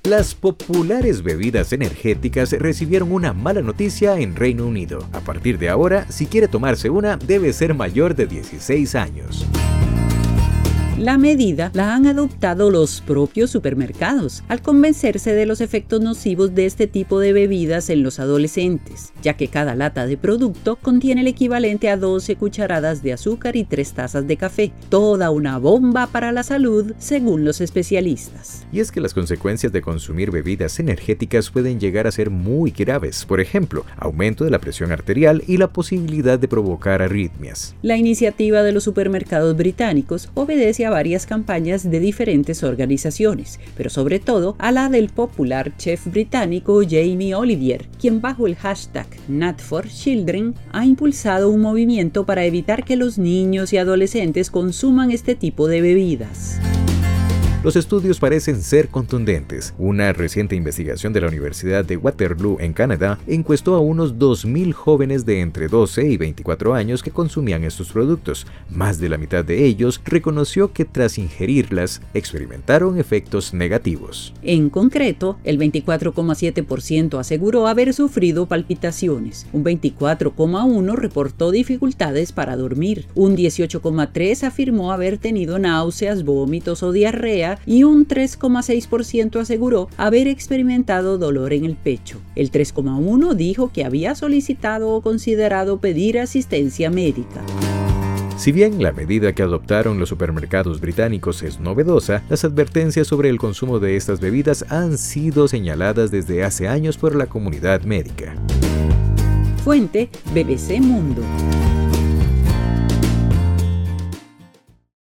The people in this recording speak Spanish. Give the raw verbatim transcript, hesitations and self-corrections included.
Las populares bebidas energéticas recibieron una mala noticia en Reino Unido. A partir de ahora, si quiere tomarse una, debe ser mayor de dieciséis años. La medida la han adoptado los propios supermercados, al convencerse de los efectos nocivos de este tipo de bebidas en los adolescentes, ya que cada lata de producto contiene el equivalente a doce cucharadas de azúcar y tres tazas de café. Toda una bomba para la salud, según los especialistas. Y es que las consecuencias de consumir bebidas energéticas pueden llegar a ser muy graves. Por ejemplo, aumento de la presión arterial y la posibilidad de provocar arritmias. La iniciativa de los supermercados británicos obedece a varias campañas de diferentes organizaciones, pero sobre todo a la del popular chef británico Jamie Oliver, quien bajo el hashtag Not for Children ha impulsado un movimiento para evitar que los niños y adolescentes consuman este tipo de bebidas. Los estudios parecen ser contundentes. Una reciente investigación de la Universidad de Waterloo en Canadá encuestó a unos dos mil jóvenes de entre doce y veinticuatro años que consumían estos productos. Más de la mitad de ellos reconoció que tras ingerirlas experimentaron efectos negativos. En concreto, el veinticuatro coma siete por ciento aseguró haber sufrido palpitaciones, un veinticuatro coma uno por ciento reportó dificultades para dormir, un dieciocho coma tres por ciento afirmó haber tenido náuseas, vómitos o diarrea, y un tres coma seis por ciento aseguró haber experimentado dolor en el pecho. El tres coma uno por ciento dijo que había solicitado o considerado pedir asistencia médica. Si bien la medida que adoptaron los supermercados británicos es novedosa, las advertencias sobre el consumo de estas bebidas han sido señaladas desde hace años por la comunidad médica. Fuente: B B C Mundo.